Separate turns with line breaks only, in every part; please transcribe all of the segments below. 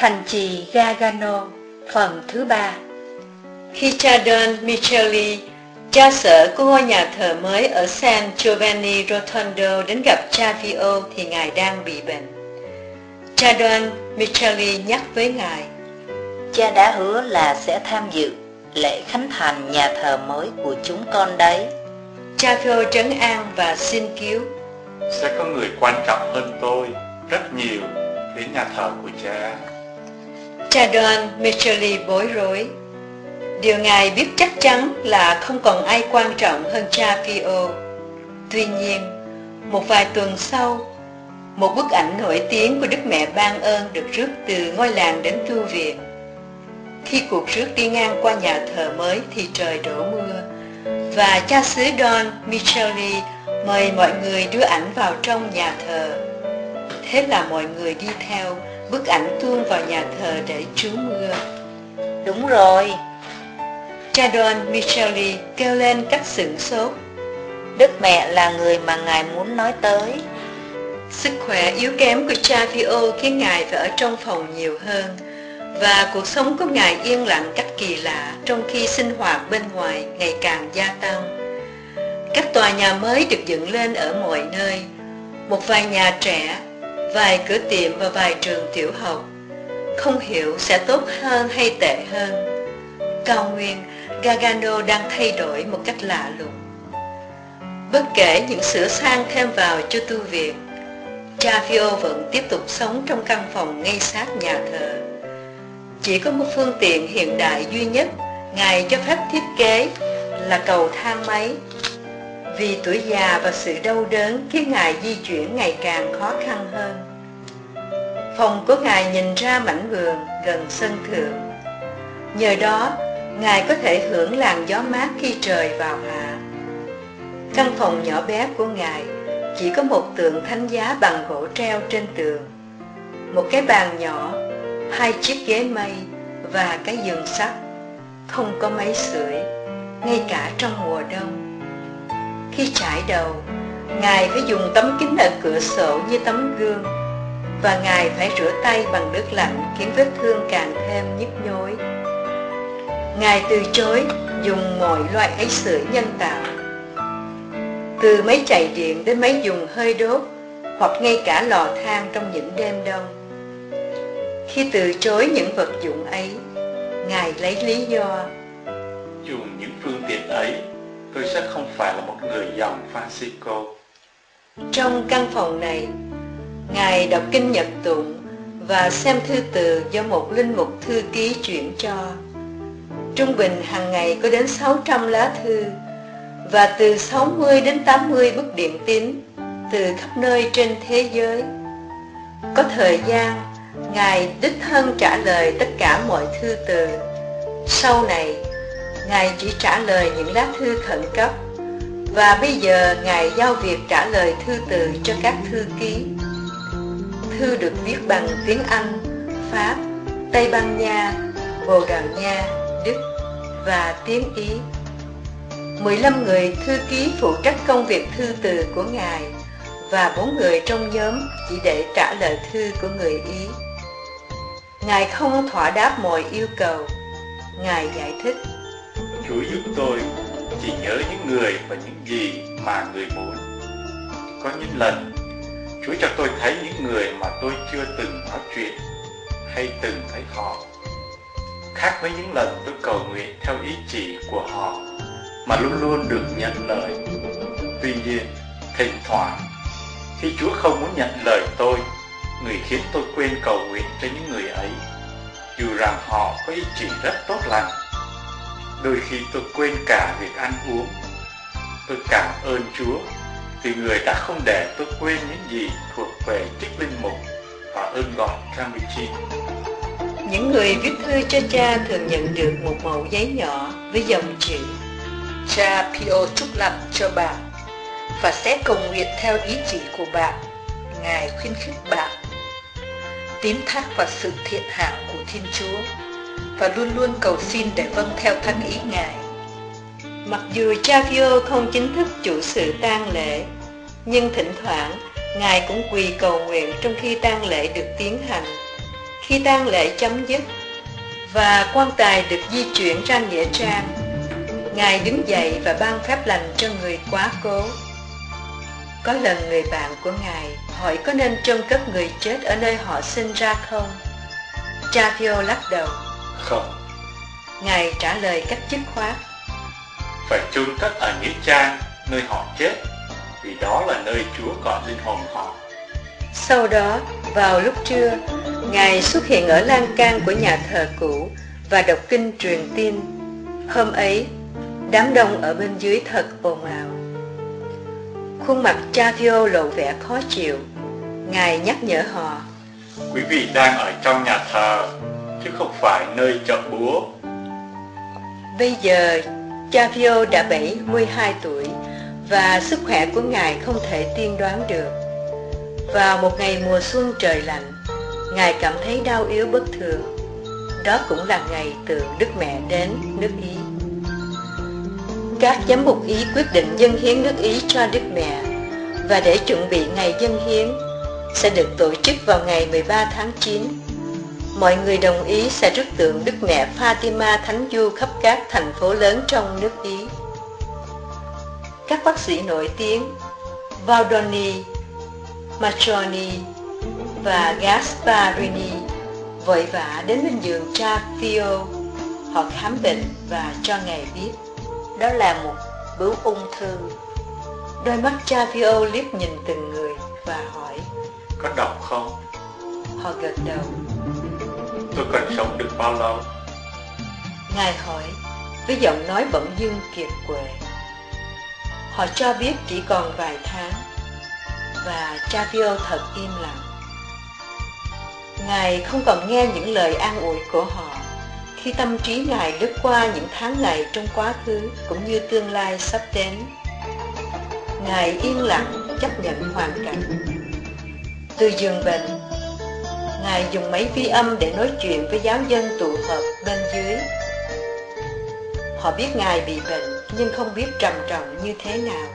Thành trì Gargano, phần thứ 3.
Khi cha Don Micheli, cha xở của ngôi nhà thờ mới ở San Giovanni Rotondo đến gặp cha Pio thì ngài đang bị bệnh. Cha Don Micheli nhắc với ngài:
Cha đã hứa là sẽ tham dự lễ khánh thành nhà thờ mới của chúng con đấy.
Cha Pio trấn an và xin cứu:
Sẽ có người quan trọng hơn tôi rất nhiều đến nhà thờ của cha.
Cha Don Micheli bối rối. Điều ngài biết chắc chắn là không còn ai quan trọng hơn cha Pio. Tuy nhiên, một vài tuần sau, một bức ảnh nổi tiếng của Đức Mẹ Ban Ơn được rước từ ngôi làng đến tu viện. Khi cuộc rước đi ngang qua nhà thờ mới thì trời đổ mưa, và cha xứ Don Micheli mời mọi người đưa ảnh vào trong nhà thờ. Thế là mọi người đi theo, bức ảnh tuôn vào nhà thờ để trú mưa.
Đúng rồi,
Cha Don Micheli kêu lên cách sửng sốt.
Đức Mẹ là người mà ngài muốn nói tới.
Sức khỏe yếu kém của cha Pio khiến ngài phải ở trong phòng nhiều hơn, và cuộc sống của ngài yên lặng cách kỳ lạ trong khi sinh hoạt bên ngoài ngày càng gia tăng. Các tòa nhà mới được dựng lên ở mọi nơi, một vài nhà trẻ, vài cửa tiệm và vài trường tiểu học. Không hiểu sẽ tốt hơn hay tệ hơn. Cao nguyên Gargano đang thay đổi một cách lạ lùng. Bất kể những sửa sang thêm vào cho tu viện, cha Pio vẫn tiếp tục sống trong căn phòng ngay sát nhà thờ. Chỉ có một phương tiện hiện đại duy nhất ngài cho phép thiết kế là cầu thang máy. Vì tuổi già và sự đau đớn khiến ngài di chuyển ngày càng khó khăn hơn. Phòng của ngài nhìn ra mảnh vườn gần sân thượng. Nhờ đó, ngài có thể hưởng làn gió mát khi trời vào hạ. Căn phòng nhỏ bé của ngài chỉ có một tượng thánh giá bằng gỗ treo trên tường, một cái bàn nhỏ, 2 chiếc ghế mây và cái giường sắt. Không có máy sưởi, ngay cả trong mùa đông. Khi chải đầu, ngài phải dùng tấm kính ở cửa sổ như tấm gương, và ngài phải rửa tay bằng nước lạnh khiến vết thương càng thêm nhức nhối. Ngài từ chối dùng mọi loại máy sưởi nhân tạo, từ máy chạy điện đến máy dùng hơi đốt, hoặc ngay cả lò than trong những đêm đông. Khi từ chối những vật dụng ấy, ngài lấy lý do:
Dùng những phương tiện ấy, tôi sẽ không phải là một người dòng Francisco.
Trong căn phòng này, ngài đọc kinh Nhật tụng và xem thư từ do một linh mục thư ký chuyển cho. Trung bình hàng ngày có đến 600 lá thư, và từ 60 đến 80 bức điện tín từ khắp nơi trên thế giới. Có thời gian, ngài đích thân trả lời tất cả mọi thư từ. Sau này, ngài chỉ trả lời những lá thư khẩn cấp, và bây giờ ngài giao việc trả lời thư từ cho các thư ký. Thư được viết bằng tiếng Anh, Pháp, Tây Ban Nha, Bồ Đào Nha, Đức và tiếng Ý. 15 người thư ký phụ trách công việc thư từ của ngài, và 4 người trong nhóm chỉ để trả lời thư của người Ý. Ngài không thỏa đáp mọi yêu cầu. Ngài giải thích:
Chúa giúp tôi chỉ nhớ những người và những gì mà người muốn. Có những lần Chúa cho tôi thấy những người mà tôi chưa từng nói chuyện hay từng thấy họ. Khác với những lần tôi cầu nguyện theo ý chỉ của họ mà luôn luôn được nhận lời. Tuy nhiên, thỉnh thoảng, khi Chúa không muốn nhận lời tôi, người khiến tôi quên cầu nguyện cho những người ấy, dù rằng họ có ý chỉ rất tốt lành. Đôi khi tôi quên cả việc ăn uống. Tôi cảm ơn Chúa vì người đã không để tôi quên những gì thuộc về chức linh mục và ơn gọi Campuchia.
Những người viết thư cho cha thường nhận được một mẩu giấy nhỏ với dòng chữ: Cha Pio chúc lành cho bạn và sẽ cầu nguyện theo ý chỉ của bạn. Ngài khuyến khích bạn tín thác vào sự thiện hảo của Thiên Chúa và luôn luôn cầu xin để vâng theo thánh ý Ngài. Mặc dù cha Pio không chính thức chủ sự tang lễ, nhưng thỉnh thoảng Ngài cũng quỳ cầu nguyện trong khi tang lễ được tiến hành, Khi tang lễ chấm dứt và quan tài được di chuyển ra nghĩa trang, Ngài đứng dậy và ban phép lành cho người quá cố. Có lần người bạn của Ngài hỏi có nên chôn cất người chết ở nơi họ sinh ra không? Cha Pio lắc đầu.
Không.
Ngài trả lời cách dứt khoát.
Phải chôn cất ở nghĩa trang, nơi họ chết, vì đó là nơi Chúa gọi linh hồn họ.
Sau đó, vào lúc trưa, Ngài xuất hiện ở lan can của nhà thờ cũ và đọc kinh truyền tin. Hôm ấy, đám đông ở bên dưới thật ồn ào. Khuôn mặt cha Pio lộ vẻ khó chịu. Ngài nhắc nhở họ.
Quý vị đang ở trong nhà thờ, chứ không phải nơi chợ búa.
Bây giờ, cha Pio đã 72 tuổi và sức khỏe của Ngài không thể tiên đoán được. Vào một ngày mùa xuân trời lạnh, Ngài cảm thấy đau yếu bất thường. Đó cũng là ngày tượng Đức Mẹ đến nước Ý. Các giám mục Ý quyết định dâng hiến nước Ý cho Đức Mẹ, và để chuẩn bị ngày dâng hiến sẽ được tổ chức vào ngày 13 tháng 9. Mọi người đồng ý sẽ rước tượng Đức Mẹ Fatima thánh du khắp các thành phố lớn trong nước Ý. Các bác sĩ nổi tiếng Baldoni, Matroni và Gasparini vội vã đến bên giường cha Pio. Họ khám bệnh và cho Ngài biết
đó là một bướu ung thư.
Đôi mắt cha Pio liếc nhìn từng người và hỏi.
Có độc không?
Họ gật đầu.
Tôi cần sống được bao lâu?
Ngài hỏi với giọng nói bỗng dưng kiệt quệ. Họ cho biết chỉ còn vài tháng. Và cha Pio thật im lặng. Ngài không còn nghe những lời an ủi của họ, khi tâm trí Ngài lướt qua những tháng ngày trong quá khứ cũng như tương lai sắp đến. Ngài yên lặng chấp nhận hoàn cảnh. Từ giường bệnh, Ngài dùng máy vi âm để nói chuyện với giáo dân tụ họp bên dưới. Họ biết Ngài bị bệnh nhưng không biết trầm trọng như thế nào.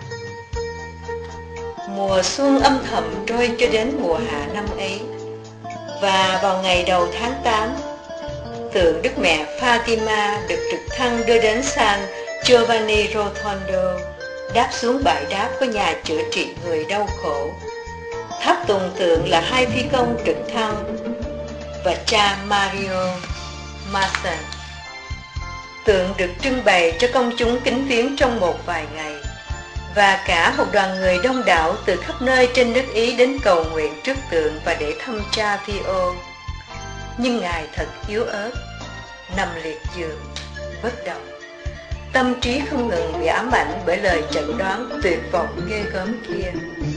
Mùa xuân âm thầm trôi cho đến mùa hạ năm ấy, và vào ngày đầu tháng 8, tượng Đức Mẹ Fatima được trực thăng đưa đến San Giovanni Rotondo, đáp xuống bãi đáp của nhà chữa trị người đau khổ. Tháp tùng tượng là hai phi công trực thăng và cha Mario Mason. Tượng được trưng bày cho công chúng kính viếng trong một vài ngày, và cả một đoàn người đông đảo từ khắp nơi trên nước Ý đến cầu nguyện trước tượng và để thăm cha Pio. Nhưng Ngài thật yếu ớt, nằm liệt giường, bất động. Tâm trí không ngừng bị ám ảnh bởi lời chẩn đoán tuyệt vọng ghê gớm kia.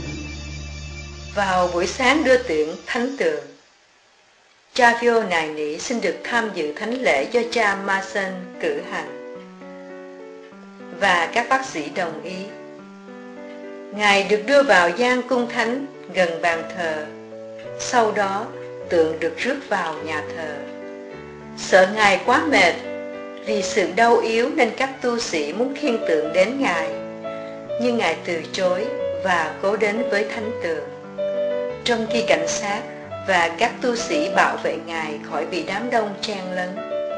Vào buổi sáng đưa tượng thánh tượng, cha Pio nài nỉ xin được tham dự thánh lễ do cha Mason cử hành, và các bác sĩ đồng ý. Ngài được đưa vào gian cung thánh gần bàn thờ. Sau đó tượng được rước vào nhà thờ. Sợ Ngài quá mệt vì sự đau yếu nên các tu sĩ muốn khiêng tượng đến Ngài, nhưng Ngài từ chối và cố đến với thánh tượng, trong khi cảnh sát và các tu sĩ bảo vệ Ngài khỏi bị đám đông chen lấn.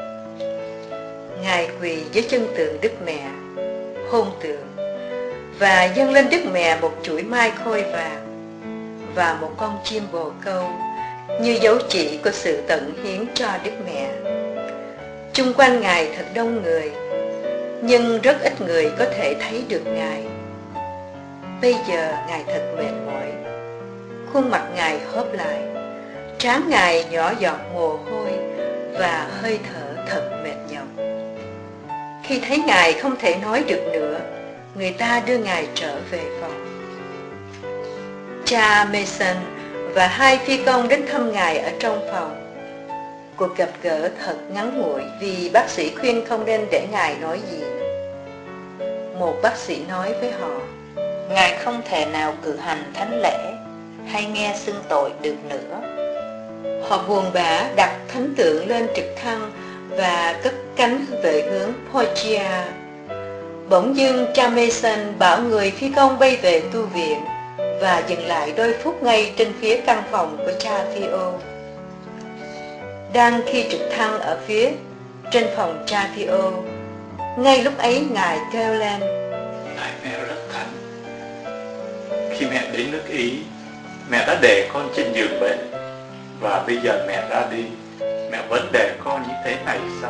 Ngài quỳ dưới chân tượng Đức Mẹ, hôn tượng và dâng lên Đức Mẹ một chuỗi mai khôi vàng và một con chim bồ câu như dấu chỉ của sự tận hiến cho Đức Mẹ. Chung quanh Ngài thật đông người, nhưng rất ít người có thể thấy được Ngài. Bây giờ Ngài thật mệt mỏi. Khuôn mặt Ngài hớp lại, trán Ngài nhỏ giọt mồ hôi và hơi thở thật mệt nhọc. Khi thấy Ngài không thể nói được nữa, người ta đưa Ngài trở về phòng. Cha Mason và hai phi công đến thăm Ngài ở trong phòng. Cuộc gặp gỡ thật ngắn ngủi vì bác sĩ khuyên không nên để Ngài nói gì. Một bác sĩ nói với họ,
Ngài không thể nào cử hành thánh lễ hay nghe xưng tội được nữa.
Họ buồn bã đặt thánh tượng lên trực thăng và cất cánh về hướng Foggia. Bỗng dưng cha Mason bảo người phi công bay về tu viện và dừng lại đôi phút ngay trên phía căn phòng của cha Pio. đang khi trực thăng ở phía trên phòng cha Pio. Ngay lúc ấy Ngài kêu lên:
Lạy mẹ rất thánh, khi mẹ đến nước Ý, mẹ đã để con trên giường bệnh, và bây giờ mẹ ra đi, mẹ vẫn để con như thế này sao?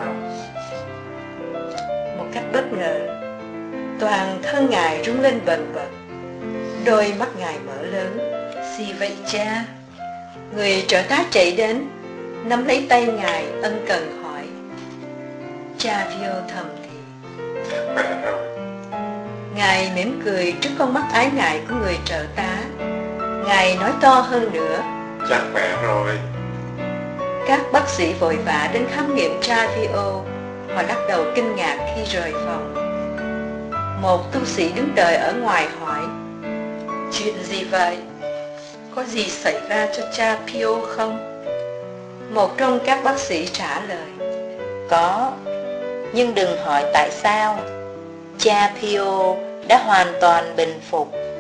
Một cách bất ngờ, toàn thân Ngài rung lên bần bật, đôi mắt Ngài mở lớn.
Gì vậy cha?
Người trợ tá chạy đến, nắm lấy tay Ngài ân cần hỏi. Cha Pio thầm thì.
Khỏe rồi.
Ngài mỉm cười trước con mắt ái ngại của người trợ tá. Ngài nói to hơn nữa:
Cha khỏe rồi.
Các bác sĩ vội vã đến khám nghiệm cha Pio. Họ lắc đầu kinh ngạc khi rời phòng. Một tu sĩ đứng đợi ở ngoài hỏi:
Chuyện gì vậy? Có gì xảy ra cho cha Pio không?
Một trong các bác sĩ trả lời:
Có, nhưng đừng hỏi tại sao. Cha Pio đã hoàn toàn bình phục